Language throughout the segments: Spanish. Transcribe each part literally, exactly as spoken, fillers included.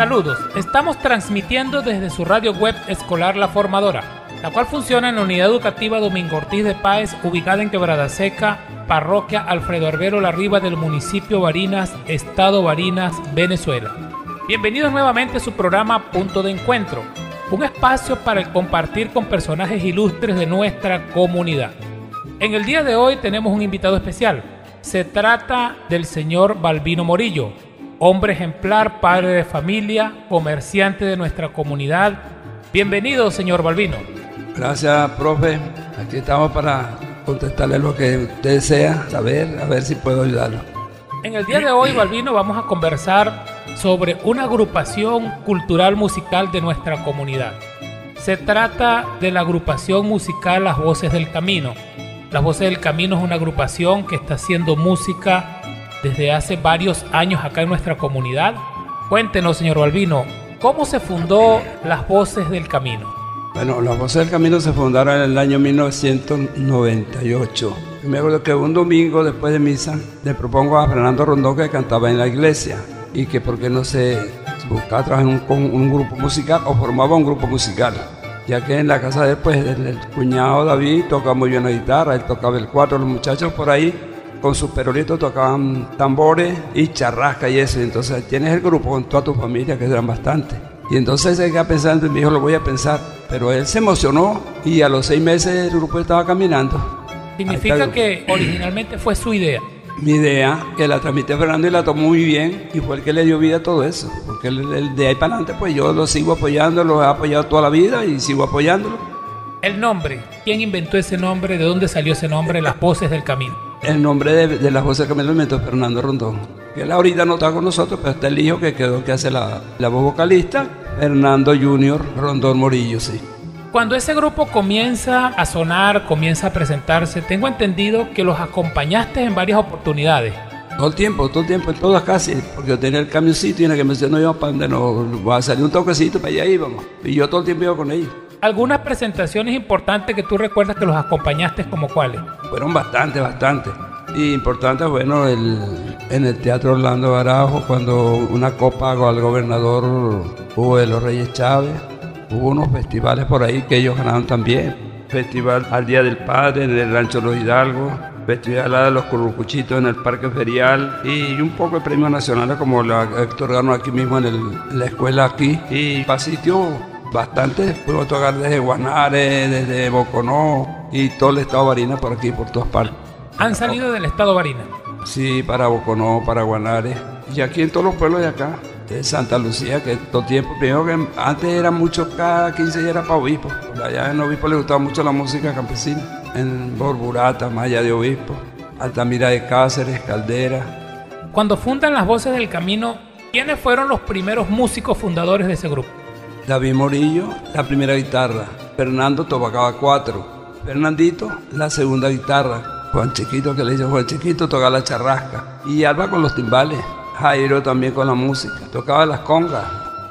Saludos, estamos transmitiendo desde su radio web escolar La Formadora, la cual funciona en la Unidad Educativa Domingo Ortiz de Páez, ubicada en Quebrada Seca, Parroquia Alfredo Arbelo La Riva del municipio Barinas, Estado Barinas, Venezuela. Bienvenidos nuevamente a su programa Punto de Encuentro, un espacio para el compartir con personajes ilustres de nuestra comunidad. En el día de hoy tenemos un invitado especial. Se trata del señor Balbino Morillo, hombre ejemplar, padre de familia, comerciante de nuestra comunidad. Bienvenido, señor Balbino. Gracias, profe. Aquí estamos para contestarle lo que usted desea saber, a ver si puedo ayudarlo. En el día de hoy, Balbino, vamos a conversar sobre una agrupación cultural musical de nuestra comunidad. Se trata de la agrupación musical Las Voces del Camino. Las Voces del Camino es una agrupación que está haciendo música desde hace varios años acá en nuestra comunidad. Cuéntenos, señor Balbino, ¿cómo se fundó Las Voces del Camino? Bueno, Las Voces del Camino se fundaron en el año mil novecientos noventa y ocho. Me acuerdo que un domingo después de misa le propongo a Fernando Rondón, que cantaba en la iglesia, y que por qué no se buscaba trabajar en un, con un grupo musical o formaba un grupo musical, ya que en la casa de pues, el, el cuñado David tocaba muy bien la guitarra, él tocaba el cuatro, los muchachos por ahí con sus perolitos tocaban tambores y charrasca y eso. Entonces tienes el grupo con toda tu familia, que eran bastante. Y entonces se queda pensando y me dijo, lo voy a pensar. Pero él se emocionó y a los seis meses el grupo estaba caminando. Significa que originalmente fue su idea. Mi idea, que la transmitió Fernando y la tomó muy bien, y fue el que le dio vida a todo eso. Porque el, el de ahí para adelante pues yo lo sigo apoyando, lo he apoyado toda la vida y sigo apoyándolo. El nombre, ¿quién inventó ese nombre? ¿De dónde salió ese nombre, Las Voces del Camino? El nombre de, de Las Voces del Camino lo inventó Fernando Rondón, que él ahorita no está con nosotros, pero está el hijo que quedó, que hace la, la voz vocalista, Fernando Junior Rondón Morillo, sí. Cuando ese grupo comienza a sonar, comienza a presentarse, tengo entendido que los acompañaste en varias oportunidades. Todo el tiempo, todo el tiempo, en todas casi, porque yo tenía el camioncito y en la que me decía, no íbamos para donde no, va a salir un toquecito, para allá íbamos. Y yo todo el tiempo iba con ellos. ¿Algunas presentaciones importantes que tú recuerdas que los acompañaste como cuáles? Fueron bastante, bastante. Y importantes, bueno, el, en el Teatro Orlando Barajo, cuando una copa al gobernador hubo de los Reyes Chávez, hubo unos festivales por ahí que ellos ganaron también. Festival al Día del Padre en el Rancho Los Hidalgos, Festival de los Currucuchitos en el Parque Ferial y un poco de premios nacionales como la otorgaron aquí mismo en, el, en la escuela aquí. Y para sitios bastante, pudimos tocar desde Guanare, desde Boconó y todo el estado Barinas por aquí, por todas partes. ¿Han salido del estado Barinas? Sí, para Boconó, para Guanare y aquí en todos los pueblos de acá. De Santa Lucía, que todo tiempo, primero que antes era mucho, cada quince días era para obispo. Allá en obispo le gustaba mucho la música campesina. En Borburata, Maya de Obispo, Altamira de Cáceres, Caldera. Cuando fundan Las Voces del Camino, ¿quiénes fueron los primeros músicos fundadores de ese grupo? David Morillo, la primera guitarra. Fernando tocaba cuatro. Fernandito, la segunda guitarra. Juan Chiquito, que le dice Juan Chiquito, tocaba la charrasca. Y Alba con los timbales. Jairo también con la música, tocaba las congas.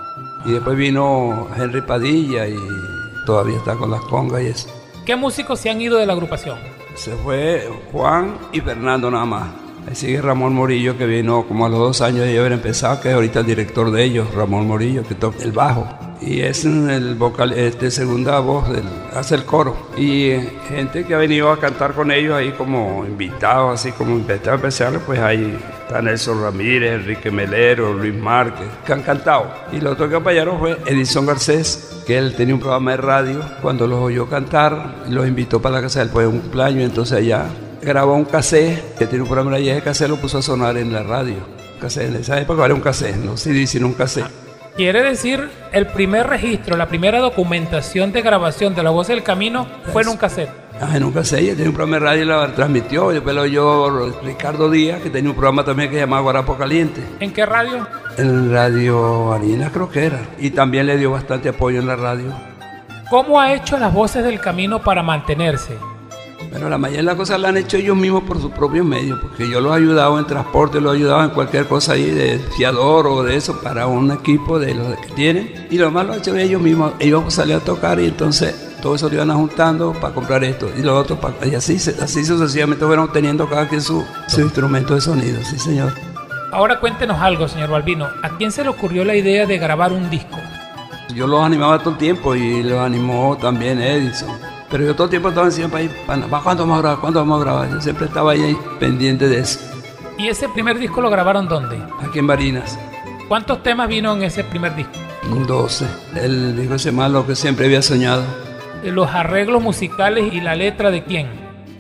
Y después vino Henry Padilla y todavía está con las congas y eso. ¿Qué músicos se han ido de la agrupación? Se fue Juan y Fernando nada más. Ahí sigue Ramón Morillo, que vino como a los dos años de haber empezado, que es ahorita el director de ellos, Ramón Morillo, que toca el bajo. Y es el vocal, este segunda voz, del, hace el coro. Y eh, gente que ha venido a cantar con ellos ahí como invitados, así como invitados especiales, pues ahí está Nelson Ramírez, Enrique Melero, Luis Márquez, que han cantado. Y los otros que apoyaron fue Edison Garcés, que él tenía un programa de radio. Cuando los oyó cantar, los invitó para la casa del pues un cumpleaños, entonces allá grabó un cassette, que tiene un programa de ese cassette, lo puso a sonar en la radio. Cassette, en esa época era un cassette, no C D, sino un cassette. Quiere decir, el primer registro, la primera documentación de grabación de La Voz del Camino fue en un cassette. Ah, en un cassette, él tenía un programa de radio y la transmitió. Y después lo oyó Ricardo Díaz, que tenía un programa también que se llamaba Guarapo Caliente. ¿En qué radio? En Radio Harina creo que era. Y también le dio bastante apoyo en la radio. ¿Cómo ha hecho Las Voces del Camino para mantenerse? Bueno, la mayoría de las cosas las han hecho ellos mismos por sus propios medios, porque yo los he ayudado en transporte, los he ayudado en cualquier cosa ahí de fiador o de eso para un equipo de los que tienen. Y lo demás lo han hecho ellos mismos. Ellos salían a tocar y entonces todo eso lo iban juntando para comprar esto y lo otro para... Y así, así sucesivamente fueron teniendo cada quien su, su instrumento de sonido, sí señor. Ahora cuéntenos algo, señor Balbino. ¿A quién se le ocurrió la idea de grabar un disco? Yo los animaba todo el tiempo y los animó también Edison. Pero yo todo el tiempo estaba siempre ahí, ¿cuándo vamos a grabar? ¿Cuándo vamos a grabar? Yo siempre estaba ahí, ahí pendiente de eso. ¿Y ese primer disco lo grabaron dónde? Aquí en Barinas. ¿Cuántos temas vino en ese primer disco? doce. El disco se llama Lo que siempre había soñado. ¿Los arreglos musicales y la letra de quién?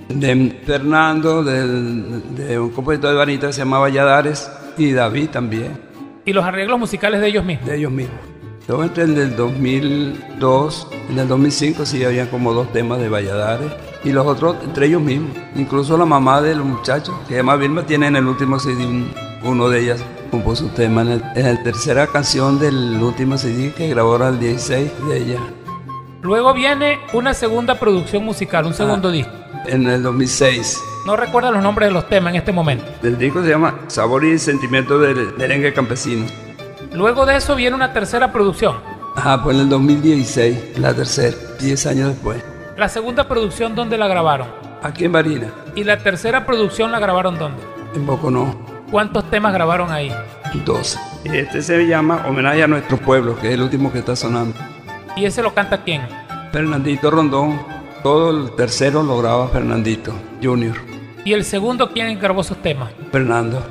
De Fernando, del, de un compositor de Barinas que se llamaba Valladares, y David también. ¿Y los arreglos musicales de ellos mismos? De ellos mismos. Yo entré en el dos mil dos, en el dos mil cinco sí había como dos temas de Valladares y los otros entre ellos mismos. Incluso la mamá de los muchachos, que se llama Vilma, tiene en el último C D un, uno de ellas compuso un tema. En, el, en la tercera canción del último C D que grabó era el dieciséis de ella. Luego viene una segunda producción musical, un segundo ah, disco. En el dos mil seis. No recuerda los nombres de los temas en este momento. El disco se llama Sabor y Sentimiento del Merengue Campesino. Luego de eso viene una tercera producción. Ajá, pues en el dos mil dieciséis, la tercera, diez años después. La segunda producción, ¿dónde la grabaron? Aquí en Barinas. ¿Y la tercera producción la grabaron dónde? En Boconó. ¿Cuántos temas grabaron ahí? doce. Y este se llama Homenaje a Nuestro Pueblo, que es el último que está sonando. ¿Y ese lo canta quién? Fernandito Rondón. Todo el tercero lo graba Fernandito Junior. ¿Y el segundo quién grabó esos temas? Fernando.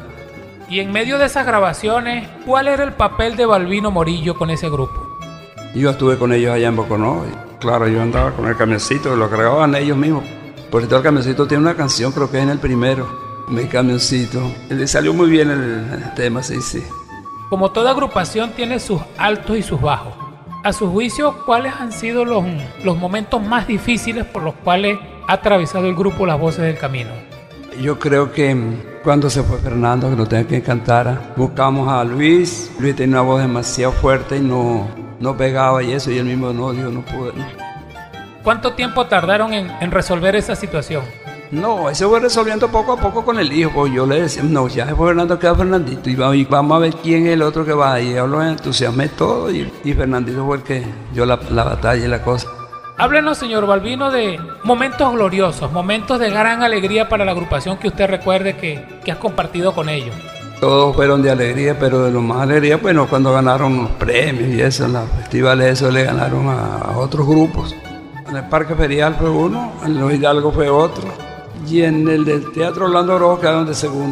Y en medio de esas grabaciones, ¿cuál era el papel de Balbino Morillo con ese grupo? Yo estuve con ellos allá en Boconó. Y claro, yo andaba con el camioncito, lo grababan ellos mismos. Por cierto, el camioncito tiene una canción, creo que es en el primero. Mi camioncito. Le salió muy bien el, el tema, sí, sí. Como toda agrupación tiene sus altos y sus bajos. A su juicio, ¿cuáles han sido los, los momentos más difíciles por los cuales ha atravesado el grupo Las Voces del Camino? Yo creo que cuando se fue Fernando, que nos tenía que cantar, buscamos a Luis. Luis tenía una voz demasiado fuerte y no, no pegaba y eso, y él mismo no, dijo, no pude. No. ¿Cuánto tiempo tardaron en, en resolver esa situación? No, eso fue resolviendo poco a poco con el hijo, porque yo le decía, no, ya se fue Fernando, queda Fernandito, y vamos a ver quién es el otro que va, y yo lo entusiasmé todo, y, y Fernandito fue el que dio la, la batalla y la cosa. Háblenos, señor Balbino, de momentos gloriosos, momentos de gran alegría para la agrupación que usted recuerde que, que has compartido con ellos. Todos fueron de alegría, pero de lo más alegría, bueno, cuando ganaron los premios y eso, en los festivales, eso le ganaron a, a otros grupos. En el Parque Ferial fue uno, en Los Hidalgo fue otro, y en el del Teatro Orlando Orojo quedaron de segundo.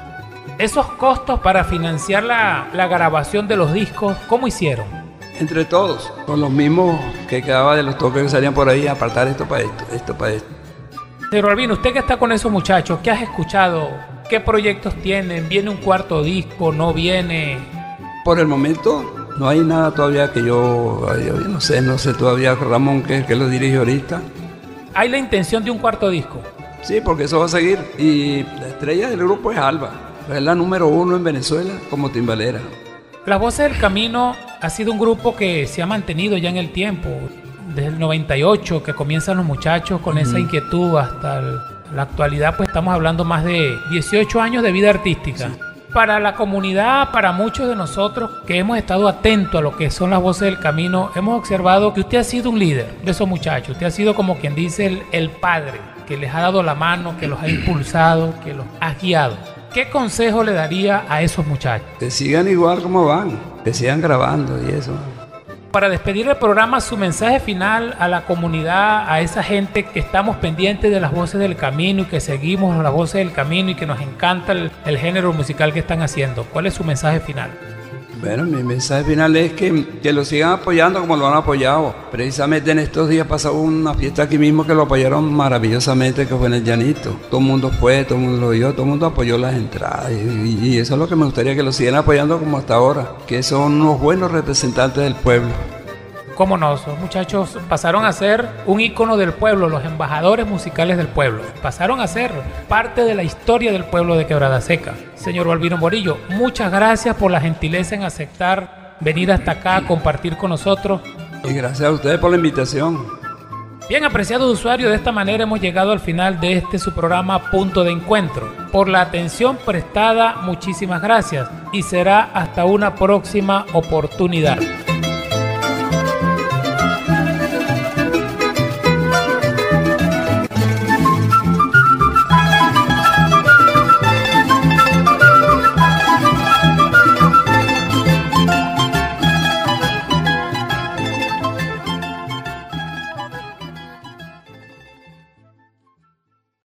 Esos costos para financiar la, la grabación de los discos, ¿cómo hicieron? Entre todos, con los mismos que quedaba de los toques que salían por ahí, apartar esto para esto, esto para esto. Señor Balbino, usted que está con esos muchachos, ¿qué has escuchado? ¿Qué proyectos tienen? ¿Viene un cuarto disco? ¿No viene? Por el momento no hay nada todavía que yo, yo no sé, no sé todavía Ramón que, que lo dirige ahorita. ¿Hay la intención de un cuarto disco? Sí, porque eso va a seguir. Y la estrella del grupo es Alba, es la número uno en Venezuela como timbalera. Las Voces del Camino ha sido un grupo que se ha mantenido ya en el tiempo, desde el noventa y ocho que comienzan los muchachos con uh-huh. esa inquietud hasta el, la actualidad, pues estamos hablando más de dieciocho años de vida artística. Sí. Para la comunidad, para muchos de nosotros que hemos estado atentos a lo que son las Voces del Camino, hemos observado que usted ha sido un líder de esos muchachos, usted ha sido como quien dice el, el padre, que les ha dado la mano, que los ha impulsado, que los ha guiado. ¿Qué consejo le daría a esos muchachos? Que sigan igual como van, que sigan grabando y eso. Para despedir el programa, su mensaje final a la comunidad, a esa gente que estamos pendientes de las Voces del Camino y que seguimos las Voces del Camino y que nos encanta el, el género musical que están haciendo. ¿Cuál es su mensaje final? Bueno, mi mensaje final es que, que lo sigan apoyando como lo han apoyado. Precisamente en estos días pasó una fiesta aquí mismo que lo apoyaron maravillosamente, que fue en el Llanito. Todo el mundo fue, todo el mundo lo vio, todo el mundo apoyó las entradas. Y, y eso es lo que me gustaría que lo sigan apoyando como hasta ahora, que son unos buenos representantes del pueblo. Cómo no, esos muchachos pasaron a ser un ícono del pueblo, los embajadores musicales del pueblo. Pasaron a ser parte de la historia del pueblo de Quebrada Seca. Señor Balbino Morillo, muchas gracias por la gentileza en aceptar venir hasta acá a compartir con nosotros. Y gracias a ustedes por la invitación. Bien, apreciados usuarios, de esta manera hemos llegado al final de este su programa Punto de Encuentro. Por la atención prestada, muchísimas gracias y será hasta una próxima oportunidad.